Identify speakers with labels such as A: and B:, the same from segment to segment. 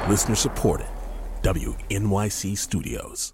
A: Listener supported. WNYC Studios.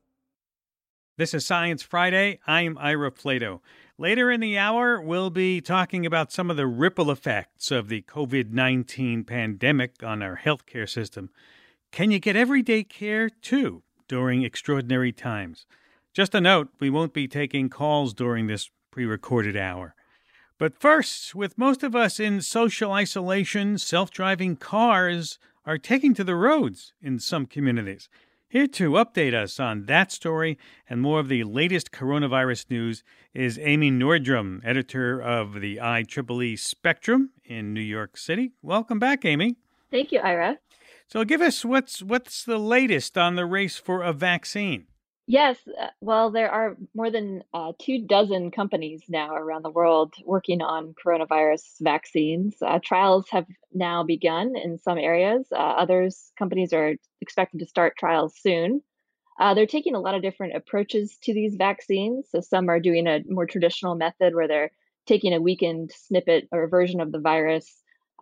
B: This is Science Friday. I'm Ira Flato. Later in the hour, we'll be talking about some of the ripple effects of the COVID-19 pandemic on our healthcare system. Can you get everyday care, too, during extraordinary times? Just a note, we won't be taking calls during this pre-recorded hour. But first, with most of us in social isolation, self-driving cars are taking to the roads in some communities. Here to update us on that story and more of the latest coronavirus news is Amy Nordrum, editor of the IEEE Spectrum in New York City. Welcome back, Amy.
C: Thank you, Ira.
B: So give us what's the latest on the race for a vaccine?
C: Yes, well, there are more than 24 companies now around the world working on coronavirus vaccines. Trials have now begun in some areas. Others companies are expected to start trials soon. They're taking a lot of different approaches to these vaccines. So some are doing a more traditional method where they're taking a weakened snippet or version of the virus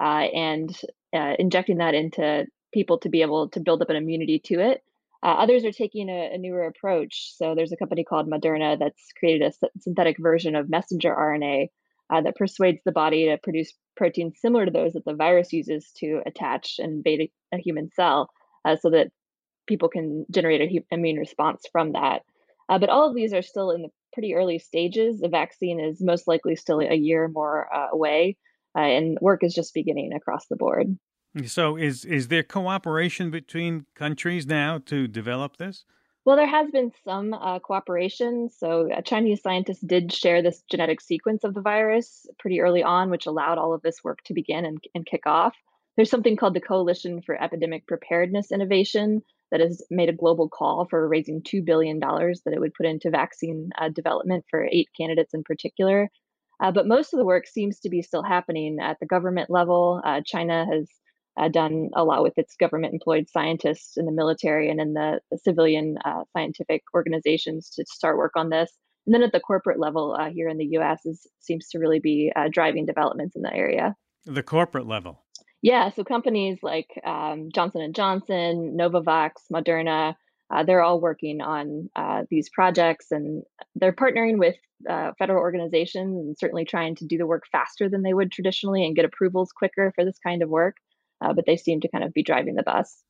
C: and injecting that into people to be able to build up an immunity to it. Others are taking a newer approach. So there's a company called Moderna that's created a synthetic version of messenger RNA that persuades the body to produce proteins similar to those that the virus uses to attach and invade a human cell, so that people can generate a immune response from that. But all of these are still in the pretty early stages. The vaccine is most likely still a year more away, and work is just beginning across the board.
B: So is there cooperation between countries now to develop this?
C: Well, there has been some cooperation. So, Chinese scientists did share this genetic sequence of the virus pretty early on, which allowed all of this work to begin and kick off. There's something called the Coalition for Epidemic Preparedness Innovation that has made a global call for raising $2 billion that it would put into vaccine development for 8 candidates in particular. But most of the work seems to be still happening at the government level. China has done a lot with its government employed scientists in the military and in the civilian scientific organizations to start work on this. And then at the corporate level here in the US seems to really be driving developments in the area.
B: The corporate level.
C: Yeah, so companies like Johnson and Johnson, Novavax, Moderna, they're all working on these projects, and they're partnering with federal organizations and certainly trying to do the work faster than they would traditionally and get approvals quicker for this kind of work. But they seem to kind of be driving the bus.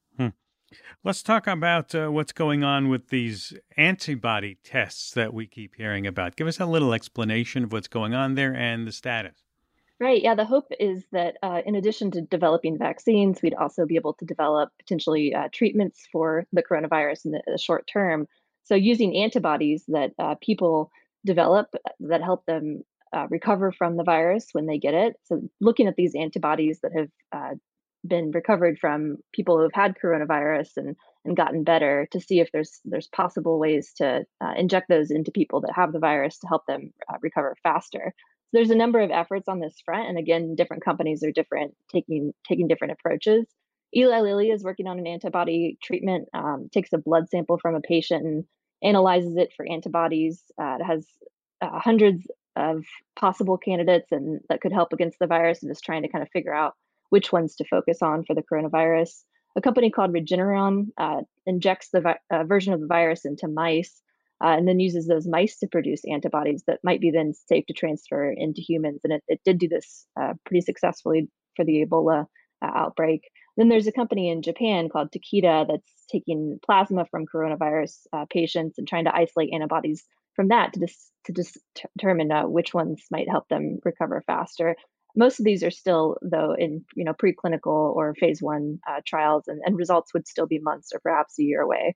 B: Let's talk about what's going on with these antibody tests that we keep hearing about. Give us a little explanation of what's going on there and the status.
C: Right. Yeah. The hope is that in addition to developing vaccines, we'd also be able to develop potentially treatments for the coronavirus in the short term. So, using antibodies that people develop that help them recover from the virus when they get it. So, looking at these antibodies that have been recovered from people who have had coronavirus and gotten better to see if there's possible ways to inject those into people that have the virus to help them recover faster. So there's a number of efforts on this front, and again, different companies are taking different approaches. Eli Lilly is working on an antibody treatment. Takes a blood sample from a patient and analyzes it for antibodies. It has hundreds of possible candidates and that could help against the virus, and is trying to kind of figure out which ones to focus on for the coronavirus. A company called Regeneron injects the version of the virus into mice and then uses those mice to produce antibodies that might be then safe to transfer into humans. And it did do this pretty successfully for the Ebola outbreak. Then there's a company in Japan called Takeda that's taking plasma from coronavirus patients and trying to isolate antibodies from that to determine which ones might help them recover faster. Most of these are still, though, in preclinical or phase 1 trials, and results would still be months or perhaps a year away.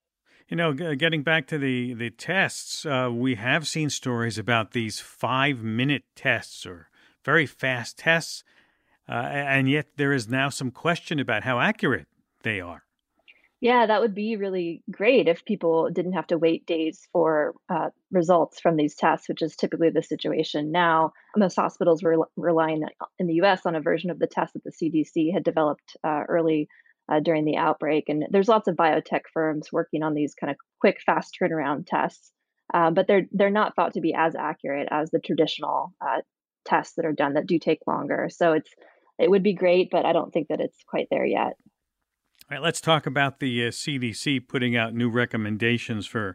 B: Getting back to the tests, we have seen stories about these 5-minute tests or very fast tests, and yet there is now some question about how accurate they are.
C: Yeah, that would be really great if people didn't have to wait days for results from these tests, which is typically the situation now. Most hospitals were relying in the US on a version of the test that the CDC had developed early during the outbreak. And there's lots of biotech firms working on these kind of quick, fast turnaround tests, but they're not thought to be as accurate as the traditional tests that are done that do take longer. So it would be great, but I don't think that it's quite there yet.
B: All right, let's talk about the CDC putting out new recommendations for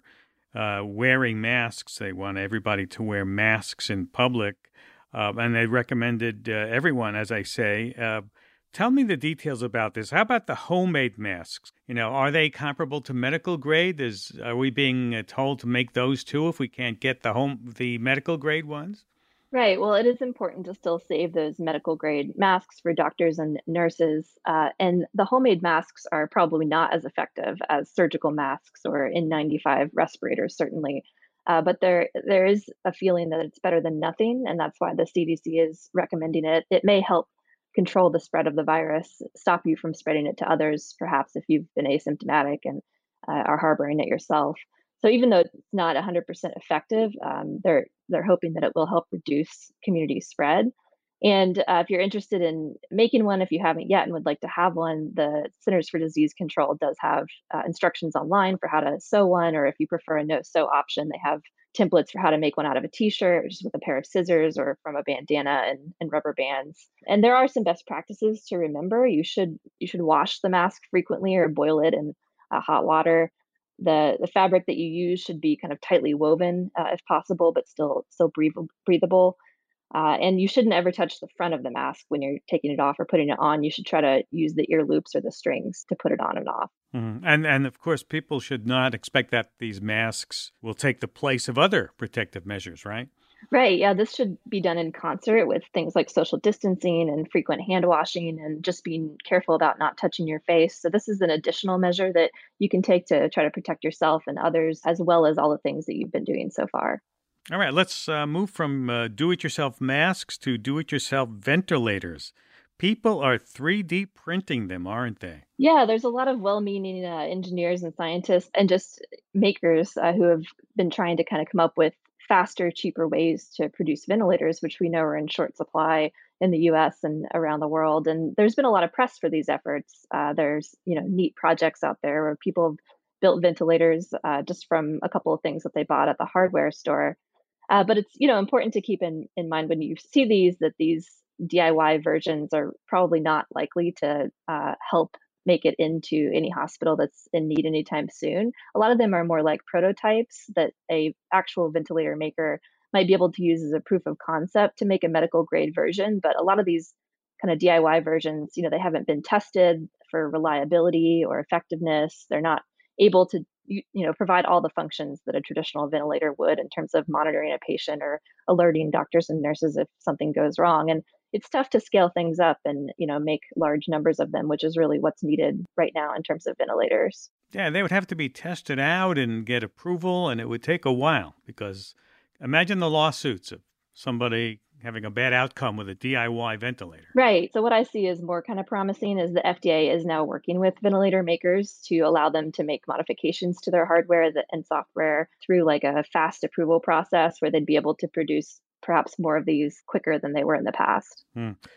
B: wearing masks. They want everybody to wear masks in public, and they recommended everyone, as I say. Tell me the details about this. How about the homemade masks? Are they comparable to medical grade? Are we being told to make those too if we can't get the medical grade ones?
C: Right. Well, it is important to still save those medical grade masks for doctors and nurses. And the homemade masks are probably not as effective as surgical masks or N95 respirators, certainly. But there is a feeling that it's better than nothing, and that's why the CDC is recommending it. It may help control the spread of the virus, stop you from spreading it to others, perhaps if you've been asymptomatic and are harboring it yourself. So even though it's not 100% effective, they're hoping that it will help reduce community spread. And if you're interested in making one, if you haven't yet and would like to have one, the Centers for Disease Control does have instructions online for how to sew one, or if you prefer a no sew option, they have templates for how to make one out of a t-shirt, just with a pair of scissors or from a bandana and rubber bands. And there are some best practices to remember. You should wash the mask frequently or boil it in hot water. The fabric that you use should be kind of tightly woven, if possible, but still breathable. And you shouldn't ever touch the front of the mask when you're taking it off or putting it on. You should try to use the ear loops or the strings to put it on and off.
B: And of course, people should not expect that these masks will take the place of other protective measures, right?
C: Right. Yeah, this should be done in concert with things like social distancing and frequent hand washing and just being careful about not touching your face. So, this is an additional measure that you can take to try to protect yourself and others, as well as all the things that you've been doing so far.
B: All right, let's move from do-it-yourself masks to do-it-yourself ventilators. People are 3D printing them, aren't they?
C: Yeah, there's a lot of well-meaning engineers and scientists and just makers who have been trying to kind of come up with faster, cheaper ways to produce ventilators, which we know are in short supply in the U.S. and around the world. And there's been a lot of press for these efforts. There's neat projects out there where people have built ventilators just from a couple of things that they bought at the hardware store. But it's important to keep in mind when you see these that these DIY versions are probably not likely to help make it into any hospital that's in need anytime soon. A lot of them are more like prototypes that a actual ventilator maker might be able to use as a proof of concept to make a medical grade version. But a lot of these kind of DIY versions, they haven't been tested for reliability or effectiveness. They're not able to provide all the functions that a traditional ventilator would in terms of monitoring a patient or alerting doctors and nurses if something goes wrong. And it's tough to scale things up and make large numbers of them, which is really what's needed right now in terms of ventilators.
B: Yeah, they would have to be tested out and get approval, and it would take a while because imagine the lawsuits of somebody having a bad outcome with a DIY ventilator.
C: Right. So what I see is more kind of promising is the FDA is now working with ventilator makers to allow them to make modifications to their hardware and software through like a fast approval process where they'd be able to produce perhaps more of these quicker than they were in the past.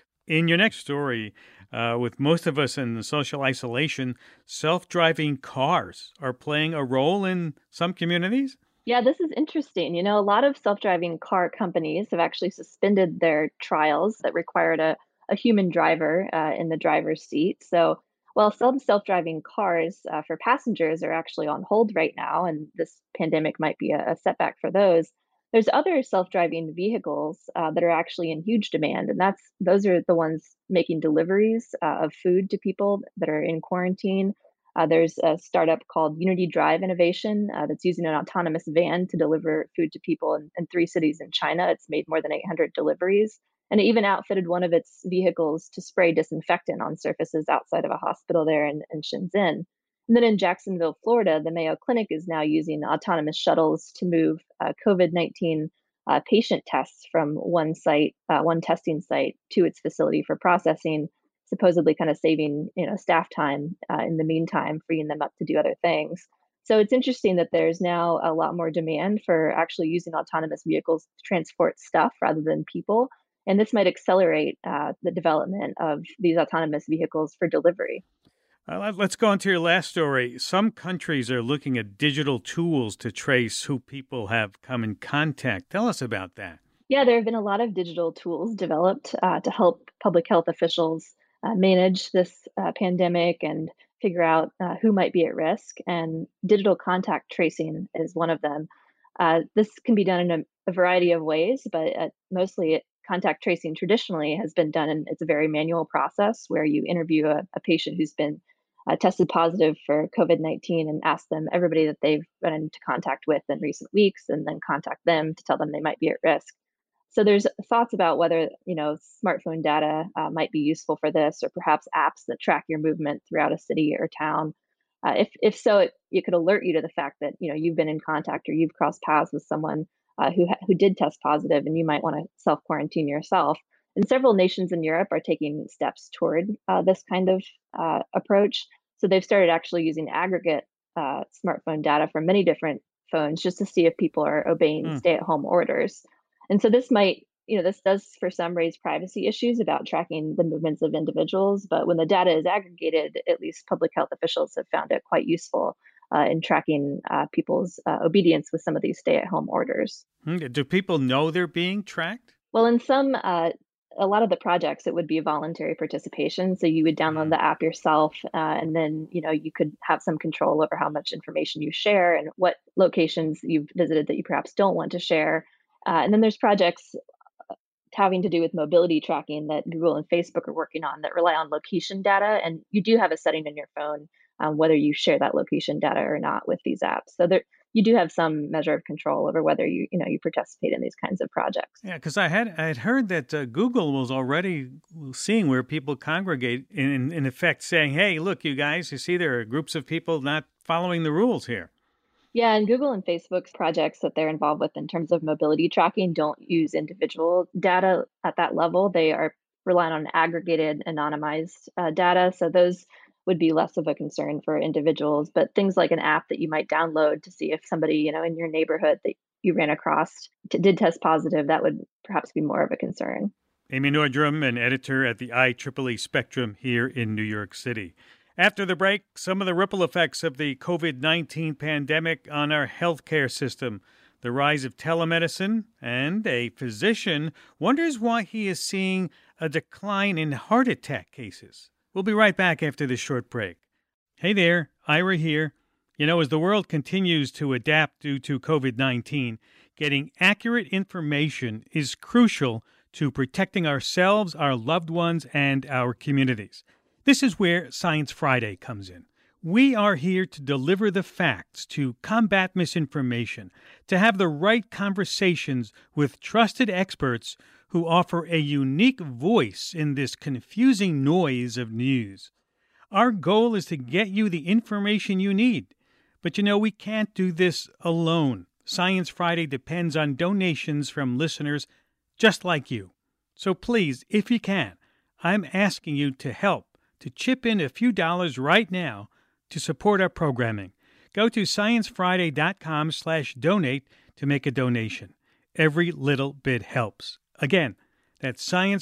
B: In your next story, with most of us in social isolation, self-driving cars are playing a role in some communities?
C: Yeah, this is interesting. A lot of self-driving car companies have actually suspended their trials that required a human driver in the driver's seat. So while some self-driving cars for passengers are actually on hold right now, and this pandemic might be a setback for those, there's other self-driving vehicles that are actually in huge demand, and those are the ones making deliveries of food to people that are in quarantine. There's a startup called Unity Drive Innovation that's using an autonomous van to deliver food to people in 3 cities in China. It's made more than 800 deliveries. And it even outfitted one of its vehicles to spray disinfectant on surfaces outside of a hospital there in Shenzhen. And then in Jacksonville, Florida, the Mayo Clinic is now using autonomous shuttles to move COVID-19 patient tests from one testing site to its facility for processing, supposedly kind of saving staff time in the meantime, freeing them up to do other things. So it's interesting that there's now a lot more demand for actually using autonomous vehicles to transport stuff rather than people. And this might accelerate the development of these autonomous vehicles for delivery.
B: Let's go on to your last story. Some countries are looking at digital tools to trace who people have come in contact. Tell us about that.
C: Yeah, there have been a lot of digital tools developed to help public health officials manage this pandemic and figure out who might be at risk, and digital contact tracing is one of them. This can be done in a variety of ways, but mostly contact tracing traditionally has been done, and it's a very manual process where you interview a patient who's been tested positive for COVID-19 and ask them everybody that they've been into contact with in recent weeks, and then contact them to tell them they might be at risk. So there's thoughts about whether smartphone data might be useful for this, or perhaps apps that track your movement throughout a city or town. If so, it could alert you to the fact that you've been in contact or you've crossed paths with someone who did test positive, and you might want to self quarantine yourself. And several nations in Europe are taking steps toward this kind of approach. So they've started actually using aggregate smartphone data from many different phones just to see if people are obeying stay-at-home orders. And so this does for some raise privacy issues about tracking the movements of individuals. But when the data is aggregated, at least public health officials have found it quite useful in tracking people's obedience with some of these stay-at-home orders.
B: Do people know they're being tracked?
C: Well, in a lot of the projects, it would be voluntary participation. So you would download the app yourself, and then you could have some control over how much information you share and what locations you've visited that you perhaps don't want to share. And then there's projects having to do with mobility tracking that Google and Facebook are working on that rely on location data. And you do have a setting in your phone whether you share that location data or not with these apps. So you do have some measure of control over whether you participate in these kinds of projects.
B: Yeah, because I had heard that Google was already seeing where people congregate, in effect saying, "Hey, look, you guys, you see there are groups of people not following the rules here."
C: Yeah, and Google and Facebook's projects that they're involved with in terms of mobility tracking don't use individual data at that level. They are relying on aggregated, anonymized data. So those would be less of a concern for individuals. But things like an app that you might download to see if somebody, in your neighborhood that you ran across did test positive, that would perhaps be more of a concern.
B: Amy Nordrum, an editor at the IEEE Spectrum here in New York City. After the break, some of the ripple effects of the COVID-19 pandemic on our healthcare system, the rise of telemedicine, and a physician wonders why he is seeing a decline in heart attack cases. We'll be right back after this short break. Hey there, Ira here. As the world continues to adapt due to COVID-19, getting accurate information is crucial to protecting ourselves, our loved ones, and our communities. This is where Science Friday comes in. We are here to deliver the facts, to combat misinformation, to have the right conversations with trusted experts who offer a unique voice in this confusing noise of news. Our goal is to get you the information you need. But we can't do this alone. Science Friday depends on donations from listeners just like you. So please, if you can, I'm asking you to help, to chip in a few dollars right now to support our programming. Go to sciencefriday.com/donate to make a donation. Every little bit helps. Again, that's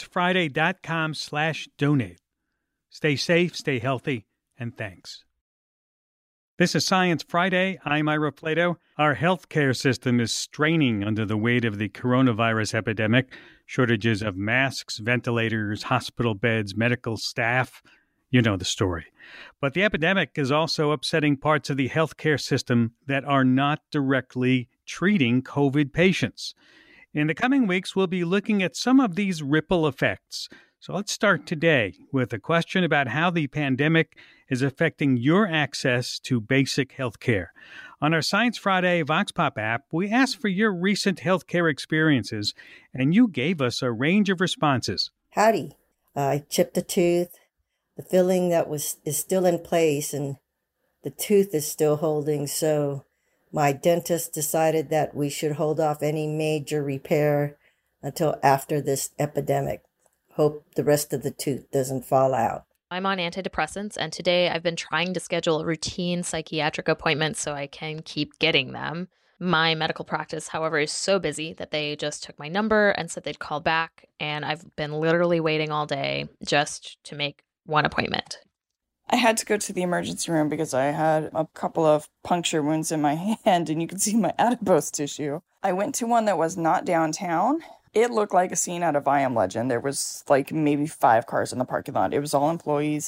B: sciencefriday.com/donate. Stay safe, stay healthy, and thanks. This is Science Friday. I'm Ira Flatow. Our healthcare system is straining under the weight of the coronavirus epidemic. Shortages of masks, ventilators, hospital beds, medical staff. You know the story. But the epidemic is also upsetting parts of the healthcare system that are not directly treating COVID patients. In the coming weeks, we'll be looking at some of these ripple effects. So let's start today with a question about how the pandemic is affecting your access to basic health care. On our Science Friday Vox Pop app, we asked for your recent healthcare experiences, and you gave us a range of responses.
D: Howdy. I chipped a tooth. The filling that is still in place, and the tooth is still holding, so my dentist decided that we should hold off any major repair until after this epidemic. Hope the rest of the tooth doesn't fall out.
E: I'm on antidepressants, and today I've been trying to schedule routine psychiatric appointments so I can keep getting them. My medical practice, however, is so busy that they just took my number and said they'd call back, and I've been literally waiting all day just to make one appointment.
F: I had to go to the emergency room because I had a couple of puncture wounds in my hand, and you could see my adipose tissue. I went to one that was not downtown. It looked like a scene out of I Am Legend. There was like maybe 5 cars in the parking lot. It was all employees.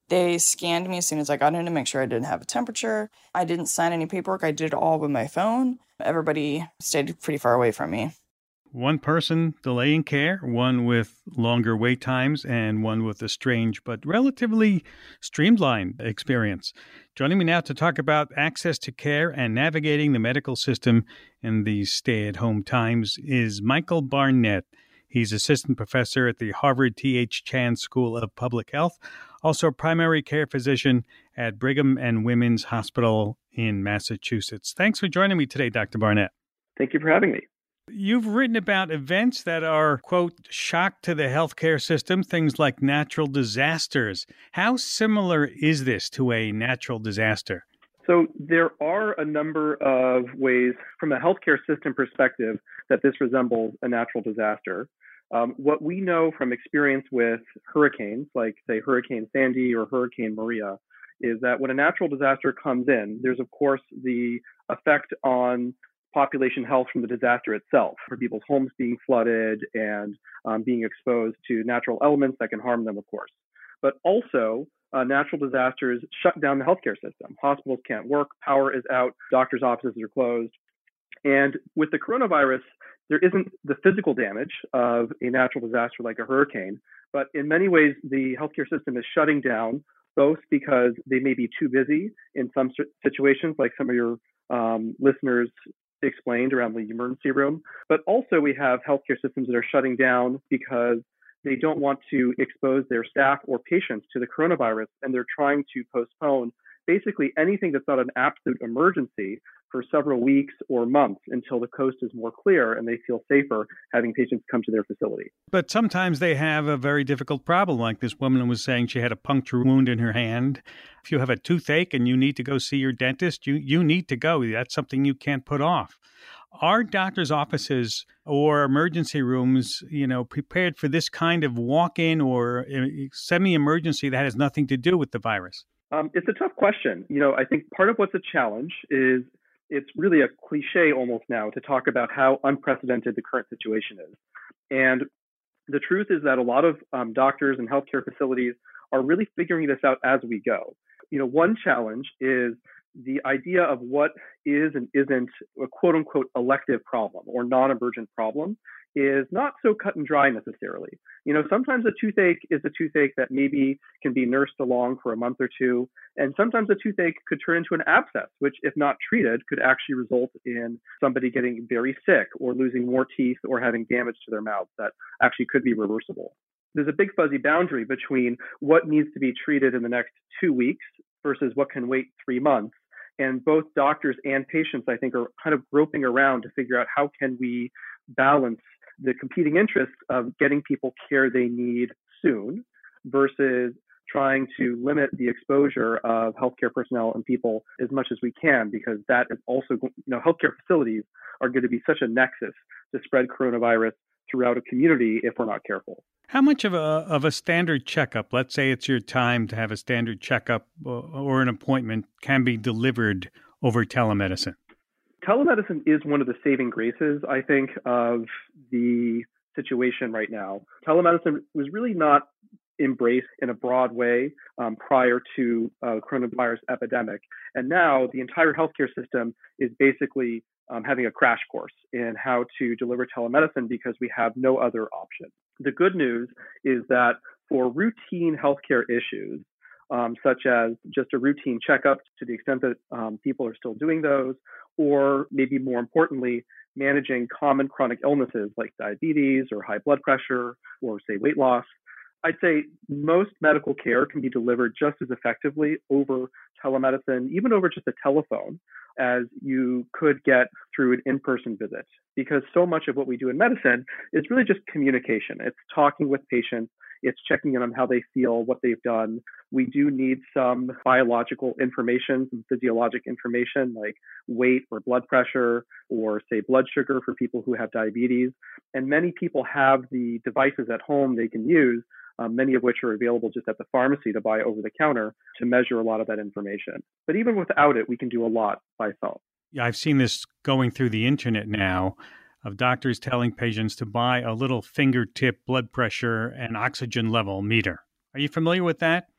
F: They scanned me as soon as I got in to make sure I didn't have a temperature. I didn't sign any paperwork. I did it all with my phone. Everybody stayed pretty far away from me.
B: One person delaying care, one with longer wait times, and one with a strange but relatively streamlined experience. Joining me now to talk about access to care and navigating the medical system in these stay-at-home times is Michael Barnett. He's assistant professor at the Harvard T.H. Chan School of Public Health, also primary care physician at Brigham and Women's Hospital in Massachusetts. Thanks for joining me today, Dr. Barnett.
G: Thank you for having me.
B: You've written about events that are, quote, shock to the healthcare system, things like natural disasters. How similar is this to a natural disaster?
G: So there are a number of ways from a healthcare system perspective that this resembles a natural disaster. What we know from experience with hurricanes, like, say, Hurricane Sandy or Hurricane Maria, is that when a natural disaster comes in, there's, of course, the effect on population health from the disaster itself, for people's homes being flooded and being exposed to natural elements that can harm them, of course. But also, natural disasters shut down the healthcare system. Hospitals can't work, power is out, doctors' offices are closed. And with the coronavirus, there isn't the physical damage of a natural disaster like a hurricane, but in many ways, the healthcare system is shutting down, both because they may be too busy in some situations, like some of your listeners explained around the emergency room, but also we have healthcare systems that are shutting down because they don't want to expose their staff or patients to the coronavirus, and they're trying to postpone basically anything that's not an absolute emergency for several weeks or months until the coast is more clear and they feel safer having patients come to their facility.
B: But sometimes they have a very difficult problem, like this woman was saying she had a puncture wound in her hand. If you have a toothache and you need to go see your dentist, you need to go. That's something you can't put off. Are doctors' offices or emergency rooms, prepared for this kind of walk-in or semi-emergency that has nothing to do with the virus?
G: It's a tough question. I think part of what's a challenge is it's really a cliche almost now to talk about how unprecedented the current situation is. And the truth is that a lot of doctors and healthcare facilities are really figuring this out as we go. One challenge is the idea of what is and isn't a quote unquote elective problem or non-emergent problem is not so cut and dry necessarily. Sometimes a toothache is a toothache that maybe can be nursed along for a month or two. And sometimes a toothache could turn into an abscess, which if not treated could actually result in somebody getting very sick or losing more teeth or having damage to their mouth that actually could be reversible. There's a big fuzzy boundary between what needs to be treated in the next 2 weeks versus what can wait 3 months. And both doctors and patients, I think, are kind of groping around to figure out how can we balance the competing interests of getting people care they need soon versus trying to limit the exposure of healthcare personnel and people as much as we can, because that is also, healthcare facilities are going to be such a nexus to spread coronavirus throughout a community if we're not careful.
B: How much of a standard checkup, let's say it's your time to have a standard checkup or an appointment, can be delivered over telemedicine?
G: Telemedicine is one of the saving graces, I think, of the situation right now. Telemedicine was really not embraced in a broad way prior to coronavirus epidemic. And now the entire healthcare system is basically having a crash course in how to deliver telemedicine because we have no other option. The good news is that for routine healthcare issues, such as just a routine checkup to the extent that people are still doing those, or maybe more importantly, managing common chronic illnesses like diabetes or high blood pressure or, say, weight loss, I'd say most medical care can be delivered just as effectively over telemedicine, even over just a telephone, as you could get through an in-person visit. Because so much of what we do in medicine is really just communication. It's talking with patients. It's checking in on how they feel, what they've done. We do need some biological information, some physiologic information like weight or blood pressure or, say, blood sugar for people who have diabetes. And many people have the devices at home they can use, many of which are available just at the pharmacy to buy over the counter to measure a lot of that information. But even without it, we can do a lot by phone.
B: Yeah, I've seen this going through the internet now, of doctors telling patients to buy a little fingertip blood pressure and oxygen level meter. Are you familiar with that?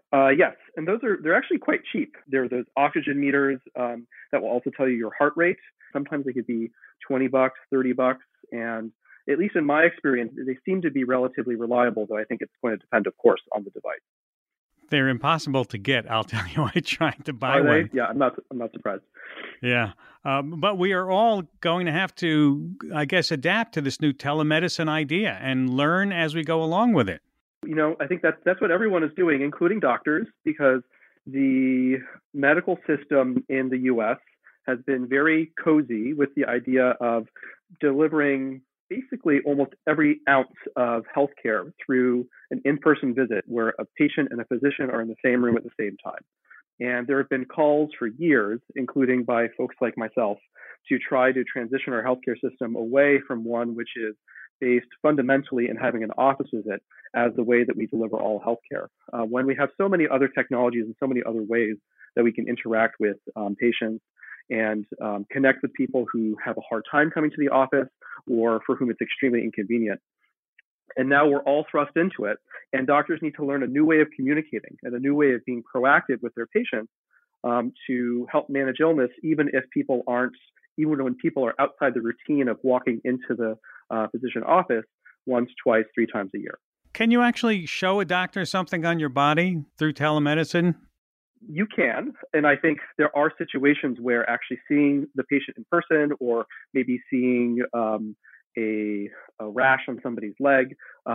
G: Yes, and they're actually quite cheap. There are those oxygen meters that will also tell you your heart rate. Sometimes they could be $20, $30, and at least in my experience, they seem to be relatively reliable, though I think it's going to depend, of course, on the device.
B: They're impossible to get. I'll tell you, I tried to buy
G: Are they?
B: one.
G: Yeah, I'm not surprised.
B: Yeah. But we are all going to have to, I guess, adapt to this new telemedicine idea and learn as we go along with it.
G: I think that's what everyone is doing, including doctors, because the medical system in the U.S. has been very cozy with the idea of delivering basically almost every ounce of healthcare through an in-person visit where a patient and a physician are in the same room at the same time. And there have been calls for years, including by folks like myself, to try to transition our healthcare system away from one which is based fundamentally in having an office visit as the way that we deliver all healthcare. When we have so many other technologies and so many other ways that we can interact with patients and connect with people who have a hard time coming to the office or for whom it's extremely inconvenient. And now we're all thrust into it, and doctors need to learn a new way of communicating and a new way of being proactive with their patients to help manage illness, even when people are outside the routine of walking into the physician office once, twice, 3 times a year.
B: Can you actually show a doctor something on your body through telemedicine?
G: You can, and I think there are situations where actually seeing the patient in person or maybe seeing a rash on somebody's leg,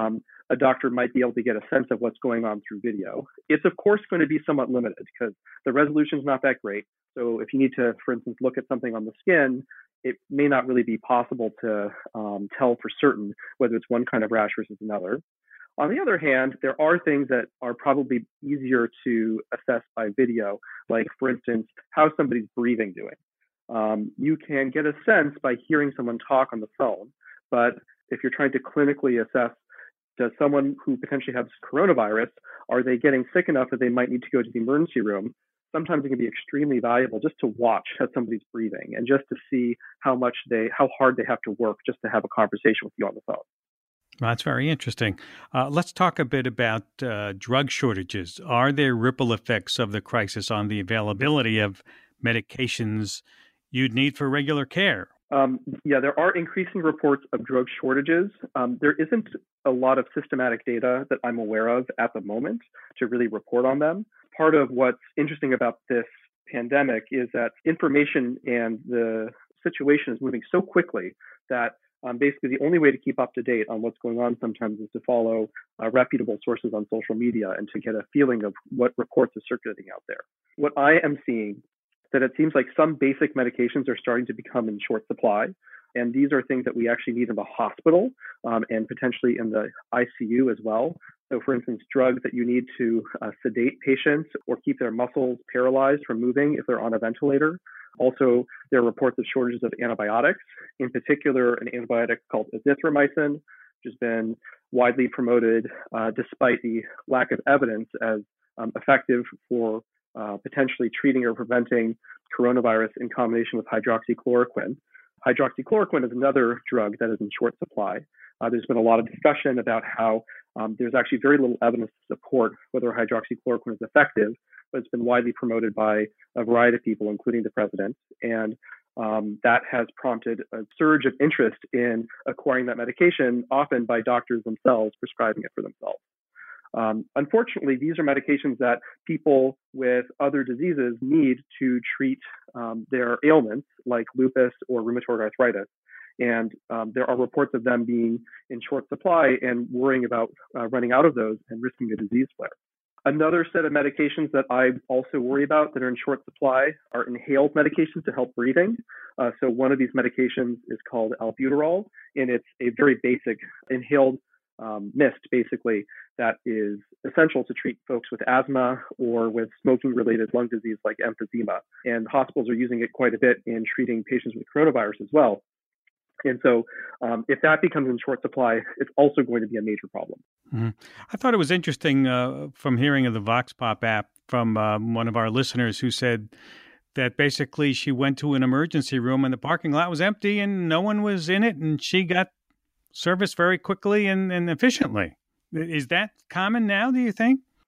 G: a doctor might be able to get a sense of what's going on through video. It's, of course, going to be somewhat limited because the resolution is not that great. So if you need to, for instance, look at something on the skin, it may not really be possible to tell for certain whether it's one kind of rash versus another. On the other hand, there are things that are probably easier to assess by video, like, for instance, how somebody's breathing doing. You can get a sense by hearing someone talk on the phone, but if you're trying to clinically assess, does someone who potentially has coronavirus, are they getting sick enough that they might need to go to the emergency room? Sometimes it can be extremely valuable just to watch how somebody's breathing and just to see how hard they have to work just to have a conversation with you on the phone.
B: Well, that's very interesting. Let's talk a bit about drug shortages. Are there ripple effects of the crisis on the availability of medications you'd need for regular care?
G: Yeah, there are increasing reports of drug shortages. There isn't a lot of systematic data that I'm aware of at the moment to really report on them. Part of what's interesting about this pandemic is that information and the situation is moving so quickly that basically the only way to keep up to date on what's going on sometimes is to follow reputable sources on social media and to get a feeling of what reports are circulating out there. What I am seeing that it seems like some basic medications are starting to become in short supply. And these are things that we actually need in the hospital and potentially in the ICU as well. So for instance, drugs that you need to sedate patients or keep their muscles paralyzed from moving if they're on a ventilator. Also, there are reports of shortages of antibiotics, in particular an antibiotic called azithromycin, which has been widely promoted despite the lack of evidence as effective for potentially treating or preventing coronavirus in combination with hydroxychloroquine. Hydroxychloroquine is another drug that is in short supply. There's been a lot of discussion about how there's actually very little evidence to support whether hydroxychloroquine is effective, but it's been widely promoted by a variety of people, including the president. And that has prompted a surge of interest in acquiring that medication, often by doctors themselves prescribing it for themselves. Unfortunately, these are medications that people with other diseases need to treat their ailments like lupus or rheumatoid arthritis. And there are reports of them being in short supply and worrying about running out of those and risking a disease flare. Another set of medications that I also worry about that are in short supply are inhaled medications to help breathing. So one of these medications is called albuterol, and it's a very basic inhaled mist, basically, that is essential to treat folks with asthma or with smoking-related lung disease like emphysema. And hospitals are using it quite a bit in treating patients with coronavirus as well. And so if that becomes in short supply, it's also going to be a major problem.
B: Mm-hmm. I thought it was interesting from hearing of the VoxPop app from one of our listeners who said that basically she went to an emergency room and the parking lot was empty and no one was in it, and she got service very quickly and efficiently. Is that common now, do you think?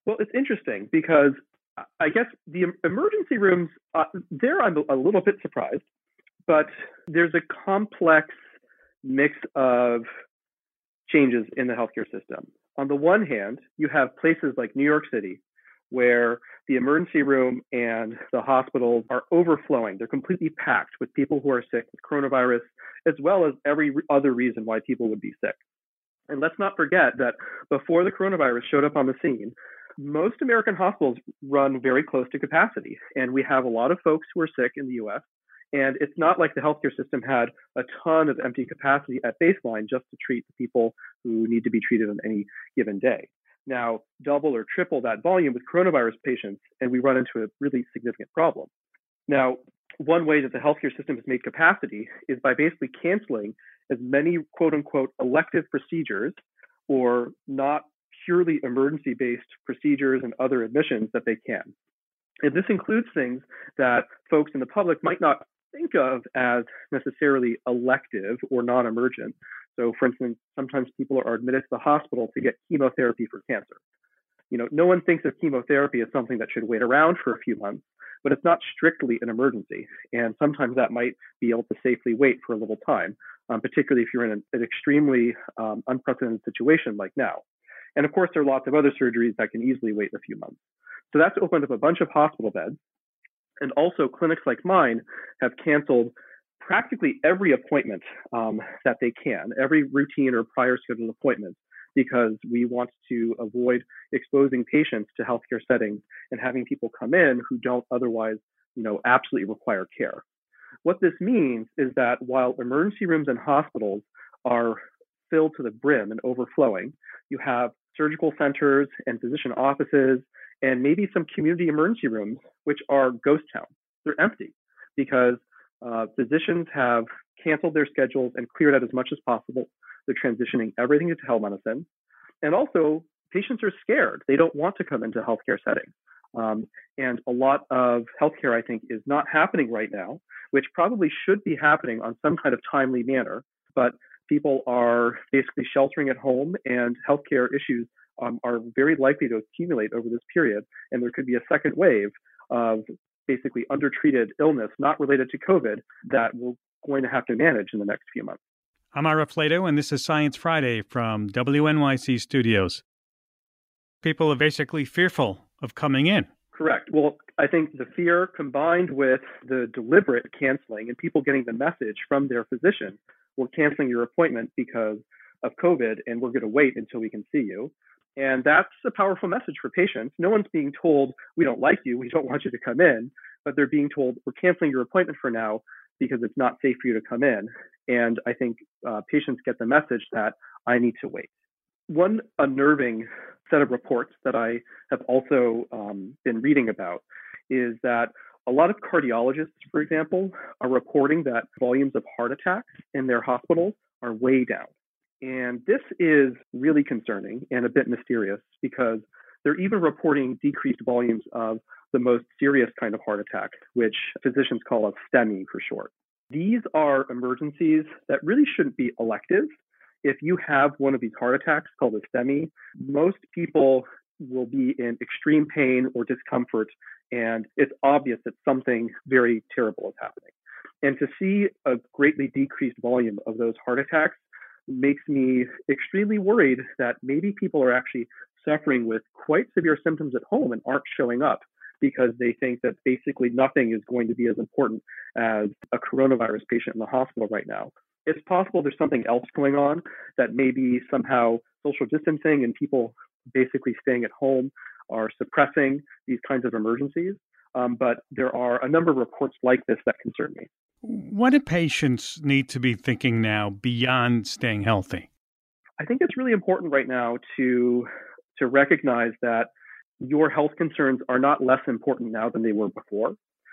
G: Well, it's interesting because I guess the emergency rooms, there I'm a little bit surprised, but there's a complex mix of changes in the healthcare system. On the one hand, you have places like New York City, where the emergency room and the hospitals are overflowing. They're completely packed with people who are sick with coronavirus, as well as every other reason why people would be sick. And let's not forget that before the coronavirus showed up on the scene, most American hospitals run very close to capacity. And we have a lot of folks who are sick in the US. And it's not like the healthcare system had a ton of empty capacity at baseline just to treat the people who need to be treated on any given day. Now, double or triple that volume with coronavirus patients, and we run into a really significant problem. Now, one way that the healthcare system has made capacity is by basically canceling as many quote unquote elective procedures or not purely emergency based procedures and other admissions that they can. And this includes things that folks in the public might not think of as necessarily elective or non-emergent. So, for instance, sometimes people are admitted to the hospital to get chemotherapy for cancer. No one thinks of chemotherapy as something that should wait around for a few months, but it's not strictly an emergency. And sometimes that might be able to safely wait for a little time, particularly if you're in an extremely unprecedented situation like now. And of course, there are lots of other surgeries that can easily wait a few months. So that's opened up a bunch of hospital beds. And also clinics like mine have canceled practically every appointment that they can, every routine or prior scheduled appointment, because we want to avoid exposing patients to healthcare settings and having people come in who don't otherwise, absolutely require care. What this means is that while emergency rooms and hospitals are filled to the brim and overflowing, you have surgical centers and physician offices and maybe some community emergency rooms, which are ghost towns. They're empty because physicians have canceled their schedules and cleared out as much as possible. They're transitioning everything to telemedicine. And also, patients are scared. They don't want to come into healthcare settings. And a lot of healthcare, I think, is not happening right now, which probably should be happening on some kind of timely manner. But people are basically sheltering at home, and healthcare issues are very likely to accumulate over this period. And there could be a second wave of basically undertreated illness not related to COVID that we're going to have to manage in the next few months.
B: I'm Ira Flato, and this is Science Friday from WNYC Studios. People are basically fearful of coming in.
G: Correct. Well, I think the fear combined with the deliberate canceling and people getting the message from their physician, we're canceling your appointment because of COVID and we're going to wait until we can see you. And that's a powerful message for patients. No one's being told, we don't like you, we don't want you to come in, but they're being told, we're canceling your appointment for now because it's not safe for you to come in. And I think patients get the message that I need to wait. One unnerving set of reports that I have also been reading about is that a lot of cardiologists, for example, are reporting that volumes of heart attacks in their hospitals are way down. And this is really concerning and a bit mysterious because they're even reporting decreased volumes of the most serious kind of heart attack, which physicians call a STEMI for short. These are emergencies that really shouldn't be elective. If you have one of these heart attacks called a STEMI, most people will be in extreme pain or discomfort, and it's obvious that something very terrible is happening. And to see a greatly decreased volume of those heart attacks makes me extremely worried that maybe people are actually suffering with quite severe symptoms at home and aren't showing up because they think that basically nothing is going to be as important as a coronavirus patient in the hospital right now. It's possible there's something else going on, that maybe somehow social distancing and people basically staying at home are suppressing these kinds of emergencies. But there are a number of reports like this that concern me.
B: What do patients need to be thinking now beyond staying healthy?
G: I think it's really important right now to recognize that your health concerns are not less important now than they were before,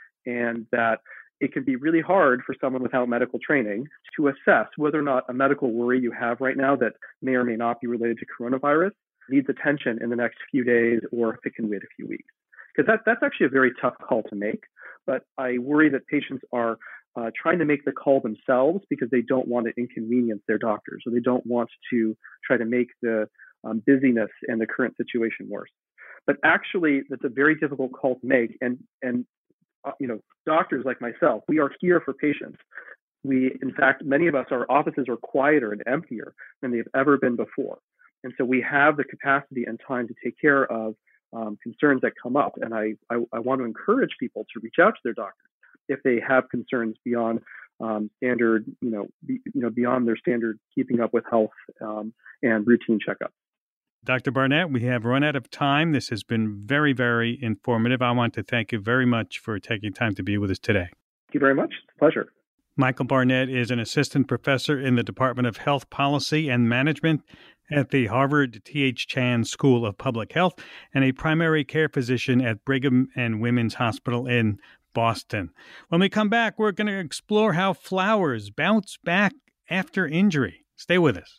G: and that it can be really hard for someone without medical training to assess whether or not a medical worry you have right now that may or may not be related to coronavirus needs attention in the next few days or if it can wait a few weeks. Because that's actually a very tough call to make. But I worry that patients are trying to make the call themselves because they don't want to inconvenience their doctors, or they don't want to try to make the busyness and the current situation worse. But actually, that's a very difficult call to make. And doctors like myself, we are here for patients. In fact, many of us, our offices are quieter and emptier than they've ever been before. And so we have the capacity and time to take care of concerns that come up. And I want to encourage people to reach out to their doctors if they have concerns beyond standard, beyond their standard keeping up with health and routine checkups.
B: Dr. Barnett, we have run out of time. This has been very, very informative. I want to thank you very much for taking time to be with us today.
G: Thank you very much. It's a pleasure.
B: Michael Barnett is an assistant professor in the Department of Health Policy and Management at the Harvard T.H. Chan School of Public Health and a primary care physician at Brigham and Women's Hospital in Boston. When we come back, we're going to explore how flowers bounce back after injury. Stay with us.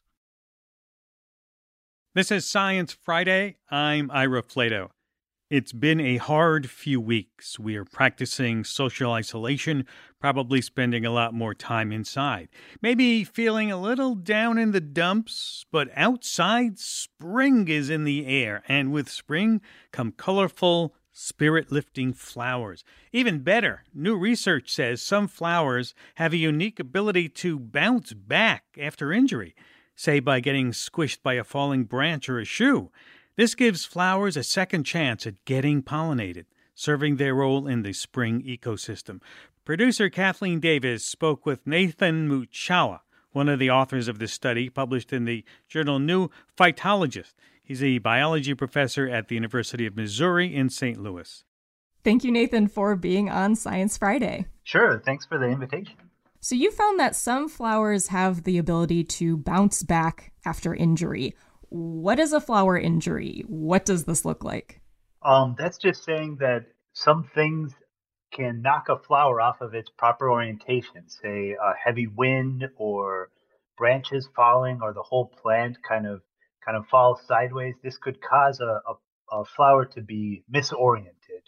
B: This is Science Friday. I'm Ira Flato. It's been a hard few weeks. We are practicing social isolation, probably spending a lot more time inside. Maybe feeling a little down in the dumps, but outside, spring is in the air. And with spring come colorful, spirit-lifting flowers. Even better, new research says some flowers have a unique ability to bounce back after injury, say by getting squished by a falling branch or a shoe. This gives flowers a second chance at getting pollinated, serving their role in the spring ecosystem. Producer Kathleen Davis spoke with Nathan Muchawa, one of the authors of this study published in the journal New Phytologist. He's a biology professor at the University of Missouri in St. Louis.
H: Thank you, Nathan, for being on Science Friday.
I: Sure. Thanks for the invitation.
H: So you found that some flowers have the ability to bounce back after injury. What is a flower injury? What does this look like?
I: That's just saying that some things can knock a flower off of its proper orientation, say a heavy wind or branches falling or the whole plant kind of falls sideways. This could cause a flower to be misoriented.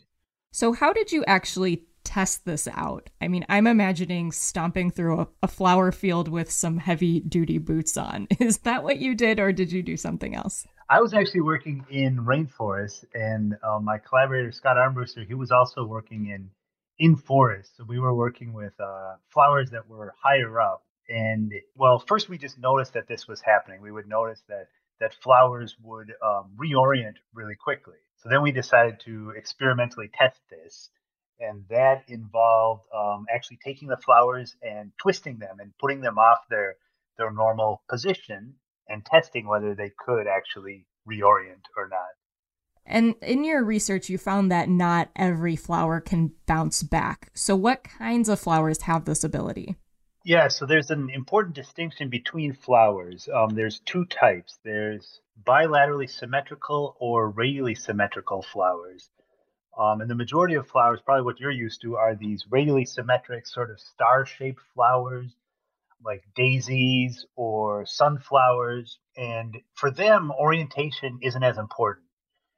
H: So how did you actually test this out? I mean, I'm imagining stomping through a flower field with some heavy-duty boots on. Is that what you did, or did you do something else?
I: I was actually working in rainforest, and my collaborator, Scott Armbruster, he was also working in forest. So we were working with flowers that were higher up. And, well, first we just noticed that this was happening. We would notice that flowers would reorient really quickly. So then we decided to experimentally test this. And that involved actually taking the flowers and twisting them and putting them off their normal position and testing whether they could actually reorient or not.
H: And in your research, you found that not every flower can bounce back. So what kinds of flowers have this ability?
I: Yeah, so there's an important distinction between flowers. There's two types. There's bilaterally symmetrical or radially symmetrical flowers. And the majority of flowers, probably what you're used to, are these radially symmetric sort of star-shaped flowers like daisies or sunflowers. And for them, orientation isn't as important.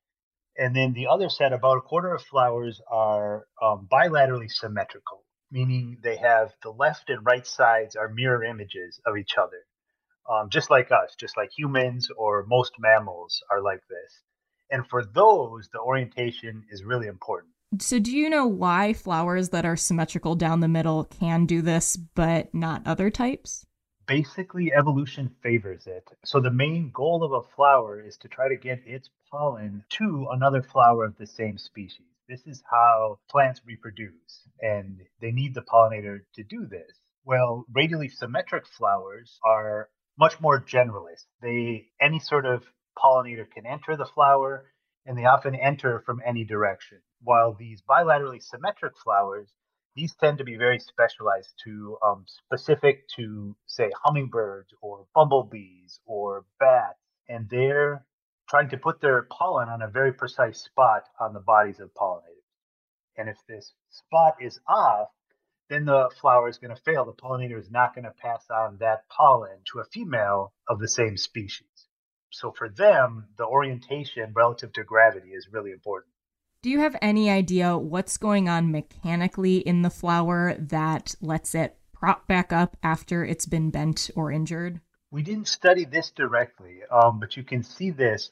I: And then the other set, about a quarter of flowers, are bilaterally symmetrical, meaning they have the left and right sides are mirror images of each other, just like us, just like humans or most mammals are like this. And for those, the orientation is really important.
H: So do you know why flowers that are symmetrical down the middle can do this, but not other types?
I: Basically, evolution favors it. So the main goal of a flower is to try to get its pollen to another flower of the same species. This is how plants reproduce, and they need the pollinator to do this. Well, radially symmetric flowers are much more generalist. Any sort of pollinator can enter the flower, and they often enter from any direction. While these bilaterally symmetric flowers, these tend to be very specialized to specific to, say, hummingbirds or bumblebees or bats, and they're trying to put their pollen on a very precise spot on the bodies of pollinators. And if this spot is off, then the flower is going to fail. The pollinator is not going to pass on that pollen to a female of the same species. So for them, the orientation relative to gravity is really important.
H: Do you have any idea what's going on mechanically in the flower that lets it prop back up after it's been bent or injured?
I: We didn't study this directly, but you can see this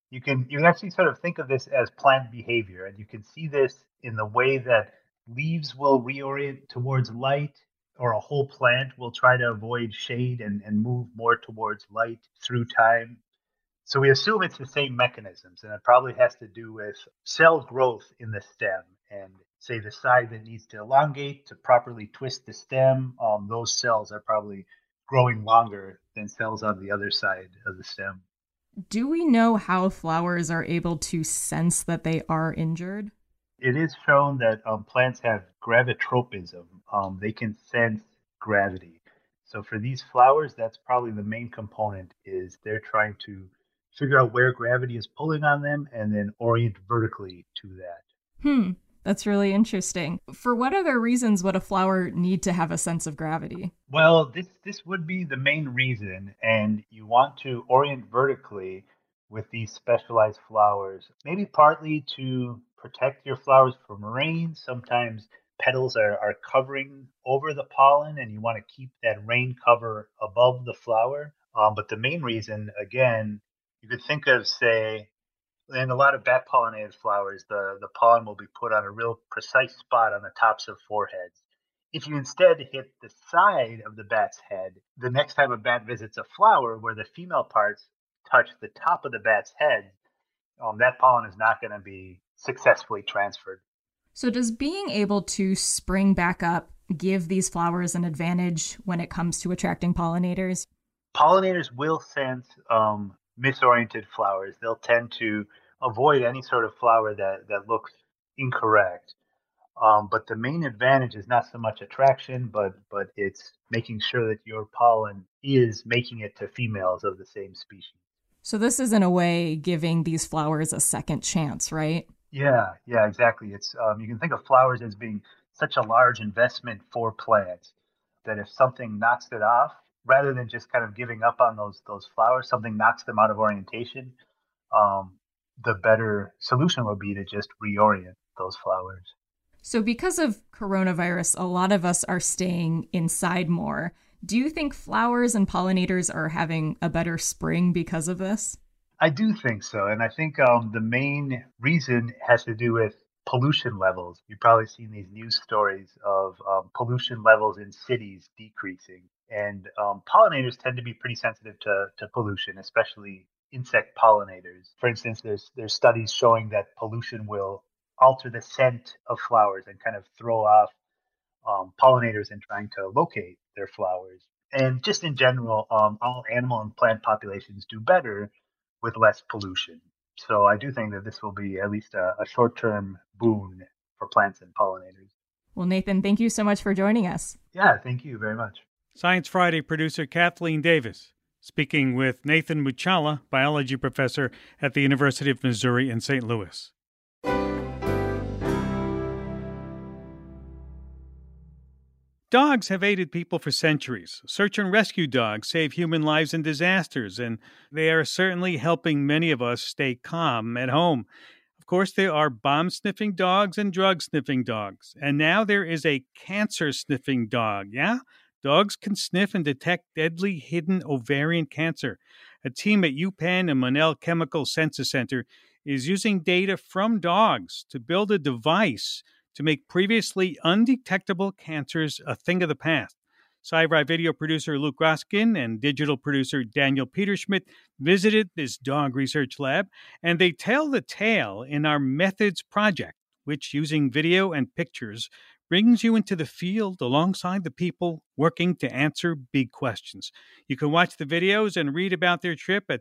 I: You can actually sort of think of this as plant behavior, and you can see this in the way that leaves will reorient towards light, or a whole plant will try to avoid shade and move more towards light through time. So we assume it's the same mechanisms, and it probably has to do with cell growth in the stem. And say the side that needs to elongate to properly twist the stem, those cells are probably growing longer than cells on the other side of the stem.
H: Do we know how flowers are able to sense that they are injured?
I: It is shown that plants have gravitropism. They can sense gravity. So for these flowers, that's probably the main component, is they're trying to figure out where gravity is pulling on them and then orient vertically to that.
H: That's really interesting. For what other reasons would a flower need to have a sense of gravity?
I: Well, this would be the main reason, and you want to orient vertically with these specialized flowers, maybe partly to protect your flowers from rain. Sometimes petals are covering over the pollen, and you want to keep that rain cover above the flower. But the main reason, again, you could think of, say, in a lot of bat pollinated flowers, the pollen will be put on a real precise spot on the tops of foreheads. If you instead hit the side of the bat's head, the next time a bat visits a flower where the female parts touch the top of the bat's head, that pollen is not going to be successfully transferred.
H: So does being able to spring back up give these flowers an advantage when it comes to attracting pollinators?
I: Pollinators will sense misoriented flowers. They'll tend to avoid any sort of flower that looks incorrect. But the main advantage is not so much attraction, but it's making sure that your pollen is making it to females of the same species.
H: So this is, in a way, giving these flowers a second chance, right?
I: Yeah, exactly. It's you can think of flowers as being such a large investment for plants that if something knocks it off, rather than just kind of giving up on those flowers, something knocks them out of orientation, the better solution would be to just reorient those flowers.
H: So because of coronavirus, a lot of us are staying inside more. Do you think flowers and pollinators are having a better spring because of this?
I: I do think so. And I think the main reason has to do with pollution levels. You've probably seen these news stories of pollution levels in cities decreasing. And pollinators tend to be pretty sensitive to pollution, especially insect pollinators. For instance, there's studies showing that pollution will alter the scent of flowers and kind of throw off pollinators in trying to locate their flowers. And just in general, all animal and plant populations do better with less pollution. So I do think that this will be at least a short-term boon for plants and pollinators.
H: Well, Nathan, thank you so much for joining us.
I: Yeah, thank you very much.
B: Science Friday producer Kathleen Davis speaking with Nathan Muchala, biology professor at the University of Missouri in St. Louis. Dogs have aided people for centuries. Search and rescue dogs save human lives in disasters, and they are certainly helping many of us stay calm at home. Of course, there are bomb-sniffing dogs and drug-sniffing dogs, and now there is a cancer-sniffing dog, yeah? Dogs can sniff and detect deadly hidden ovarian cancer. A team at UPenn and Monell Chemical Census Center is using data from dogs to build a device to make previously undetectable cancers a thing of the past. Sci-Fi video producer Luke Roskin and digital producer Daniel Peterschmidt visited this dog research lab, and they tell the tale in our Methods project, which, using video and pictures, brings you into the field alongside the people working to answer big questions. You can watch the videos and read about their trip at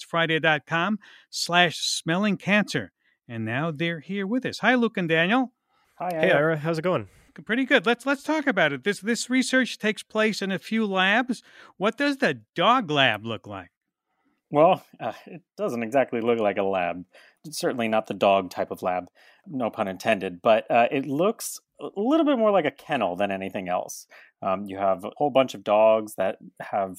B: sciencefriday.com/smellingcancer. And now they're here with us. Hi, Luke and Daniel.
J: Hi, Ira. Hey, Ira. How's it going?
B: Pretty good. Let's talk about it. This research takes place in a few labs. What does the dog lab look like?
J: Well, it doesn't exactly look like a lab. It's certainly not the dog type of lab, no pun intended, but it looks a little bit more like a kennel than anything else. You have a whole bunch of dogs that have,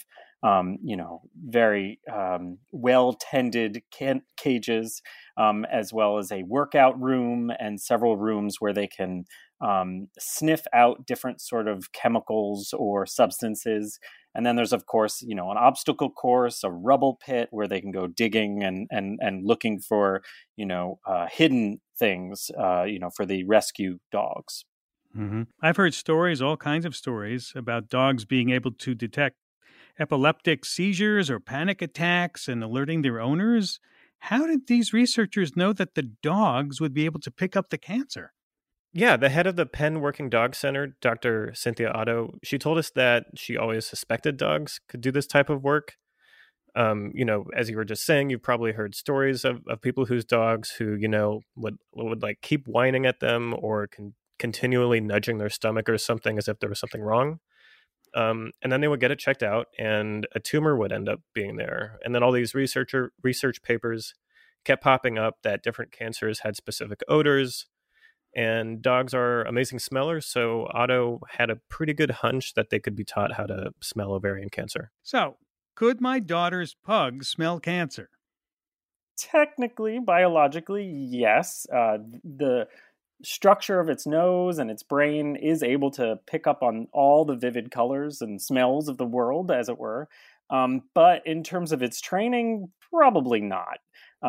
J: very well-tended cages, as well as a workout room and several rooms where they can sniff out different sort of chemicals or substances. And then there's, of course, an obstacle course, a rubble pit where they can go digging and looking for, hidden things, for the rescue dogs.
B: Mm-hmm. I've heard stories, all kinds of stories, about dogs being able to detect epileptic seizures or panic attacks and alerting their owners. How did these researchers know that the dogs would be able to pick up the cancer?
K: Yeah, the head of the Penn Working Dog Center, Dr. Cynthia Otto, she told us that she always suspected dogs could do this type of work. As you were just saying, you've probably heard stories of people whose dogs who, would like keep whining at them or continually nudging their stomach or something as if there was something wrong. And then they would get it checked out and a tumor would end up being there. And then all these research papers kept popping up that different cancers had specific odors. And dogs are amazing smellers, so Otto had a pretty good hunch that they could be taught how to smell ovarian cancer.
B: So, could my daughter's pug smell cancer?
J: Technically, biologically, yes. The structure of its nose and its brain is able to pick up on all the vivid colors and smells of the world, as it were. But in terms of its training, probably not.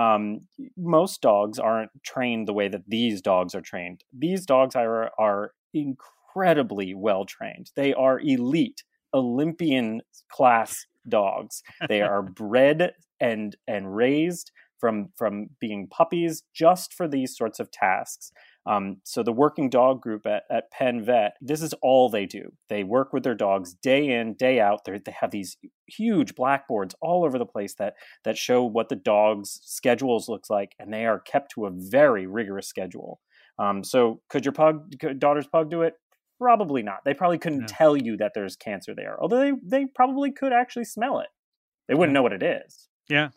J: Most dogs aren't trained the way that these dogs are trained. These dogs are incredibly well trained. They are elite Olympian class dogs. They are bred and raised from being puppies just for these sorts of tasks. So the working dog group at Penn Vet, this is all they do. They work with their dogs day in, day out. They have these huge blackboards all over the place that show what the dog's schedules looks like, and they are kept to a very rigorous schedule. So could your daughter's pug do it? Probably not. They probably couldn't tell you that there's cancer there, although they probably could actually smell it. They wouldn't know what it is.
B: Yeah.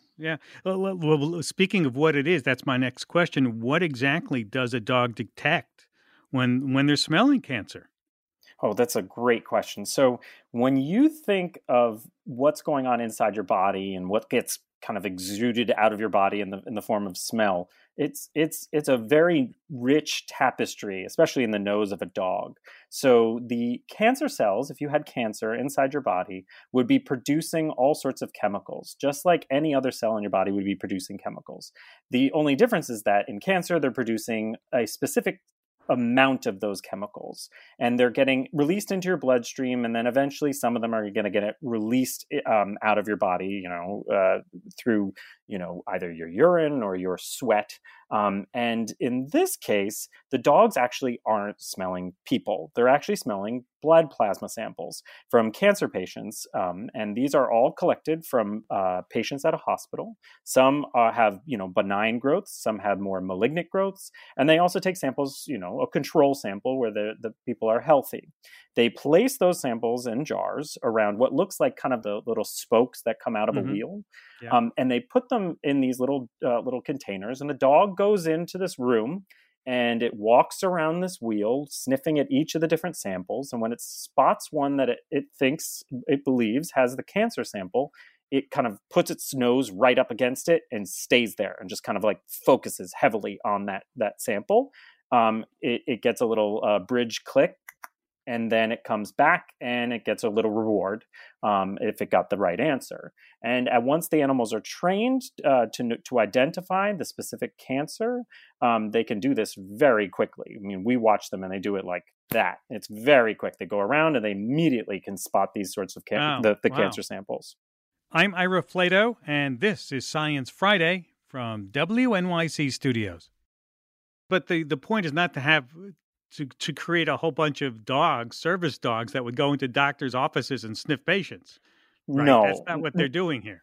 B: Well, speaking of what it is, that's my next question. What exactly does a dog detect when they're smelling cancer?
J: Oh, that's a great question. So when you think of what's going on inside your body and what gets kind of exuded out of your body in the form of smell, it's a very rich tapestry, especially in the nose of a dog. So the cancer cells, if you had cancer inside your body, would be producing all sorts of chemicals, just like any other cell in your body would be producing chemicals. The only difference is that in cancer, they're producing a specific amount of those chemicals, and they're getting released into your bloodstream, and then eventually some of them are going to get released out of your body, through either your urine or your sweat. And in this case, the dogs actually aren't smelling people. They're actually smelling blood plasma samples from cancer patients. And these are all collected from patients at a hospital. Some have, benign growths. Some have more malignant growths. And they also take samples, a control sample where the people are healthy. They place those samples in jars around what looks like kind of the little spokes that come out of a wheel. Yeah. And they put them in these little containers, and the dog goes into this room and it walks around this wheel, sniffing at each of the different samples. And when it spots one that it believes has the cancer sample, it kind of puts its nose right up against it and stays there and just kind of like focuses heavily on that sample. It gets a little bridge click, and then it comes back and it gets a little reward if it got the right answer. And once the animals are trained to identify the specific cancer, they can do this very quickly. I mean, we watch them and they do it like that. It's very quick. They go around and they immediately can spot these sorts of cancer samples.
B: I'm Ira Flato, and this is Science Friday from WNYC Studios. But the point is not to have to create a whole bunch of service dogs that would go into doctors' offices and sniff patients. Right?
J: No.
B: That's not what they're doing here.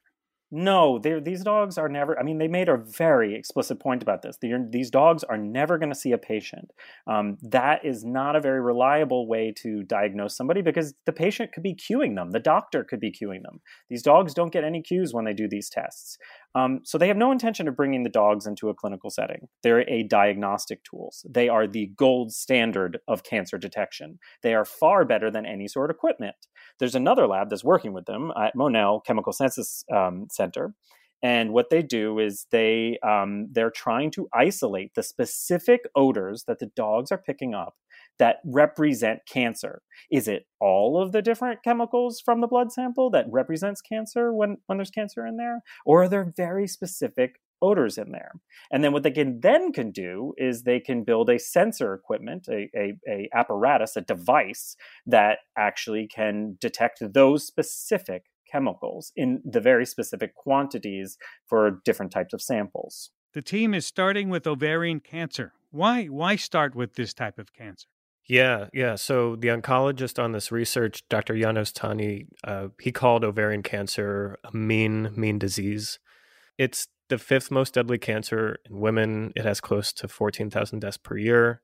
J: No, these dogs are never, I mean, they made a very explicit point about this. These dogs are never going to see a patient. That is not a very reliable way to diagnose somebody because the patient could be cueing them. The doctor could be cueing them. These dogs don't get any cues when they do these tests. So they have no intention of bringing the dogs into a clinical setting. They're a diagnostic tools. They are the gold standard of cancer detection. They are far better than any sort of equipment. There's another lab that's working with them at Monell Chemical Senses Center. And what they do is they're trying to isolate the specific odors that the dogs are picking up that represent cancer. Is it all of the different chemicals from the blood sample that represents cancer when there's cancer in there? Or are there very specific odors in there? And then what they can do is they can build a sensor equipment, a apparatus, a device that actually can detect those specific chemicals in the very specific quantities for different types of samples.
B: The team is starting with ovarian cancer. Why start with this type of cancer?
K: Yeah. So the oncologist on this research, Dr. Janos Tani, he called ovarian cancer a mean disease. It's the fifth most deadly cancer in women. It has close to 14,000 deaths per year.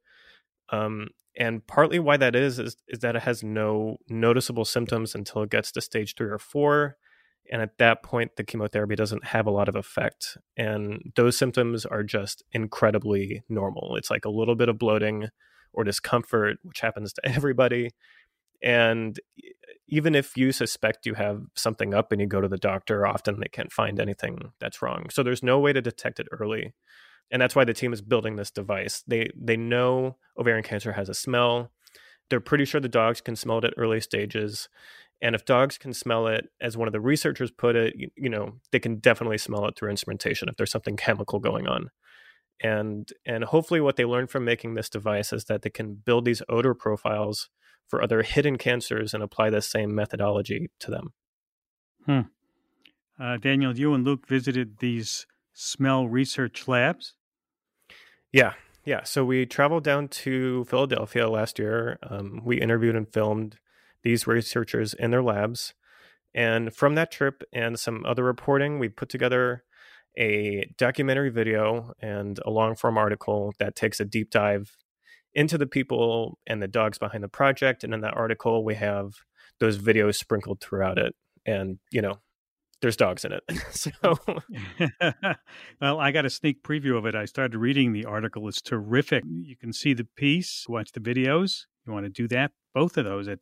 K: And partly why that is that it has no noticeable symptoms until it gets to stage 3 or 4. And at that point, the chemotherapy doesn't have a lot of effect. And those symptoms are just incredibly normal. It's like a little bit of bloating or discomfort, which happens to everybody. And even if you suspect you have something up and you go to the doctor, often they can't find anything that's wrong. So there's no way to detect it early. And that's why the team is building this device. They know ovarian cancer has a smell. They're pretty sure the dogs can smell it at early stages. And if dogs can smell it, as one of the researchers put it, they can definitely smell it through instrumentation if there's something chemical going on. And hopefully what they learned from making this device is that they can build these odor profiles for other hidden cancers and apply the same methodology to them.
B: Daniel, you and Luke visited these smell research labs?
K: Yeah. So we traveled down to Philadelphia last year. We interviewed and filmed these researchers in their labs. And from that trip and some other reporting, we put together a documentary video and a long form article that takes a deep dive into the people and the dogs behind the project. And in that article, we have those videos sprinkled throughout it. And, there's dogs in it. So,
B: well, I got a sneak preview of it. I started reading the article. It's terrific. You can see the piece, watch the videos. You want to do that? Both of those at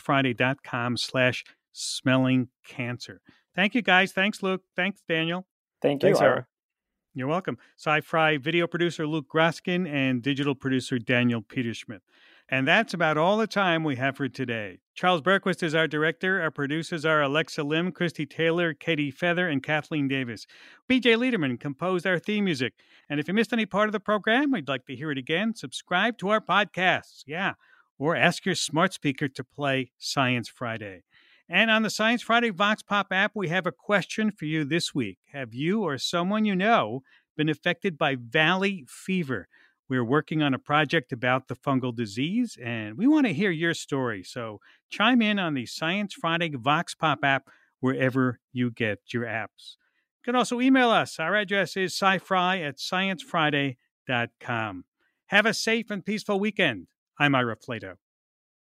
B: sciencefriday.com/smellingcancer. Thank you, guys. Thanks, Luke. Thanks, Daniel.
J: Thank you,
K: Thanks, Ira.
B: You're welcome. Sci-Fri video producer Luke Groskin and digital producer Daniel Peterschmidt. And that's about all the time we have for today. Charles Berquist is our director. Our producers are Alexa Lim, Christy Taylor, Katie Feather, and Kathleen Davis. BJ Liederman composed our theme music. And if you missed any part of the program, we'd like to hear it again. Subscribe to our podcasts. Yeah. Or ask your smart speaker to play Science Friday. And on the Science Friday Vox Pop app, we have a question for you this week. Have you or someone you know been affected by valley fever? We're working on a project about the fungal disease, and we want to hear your story. So chime in on the Science Friday Vox Pop app wherever you get your apps. You can also email us. Our address is scifri@sciencefriday.com. Have a safe and peaceful weekend. I'm Ira Flato.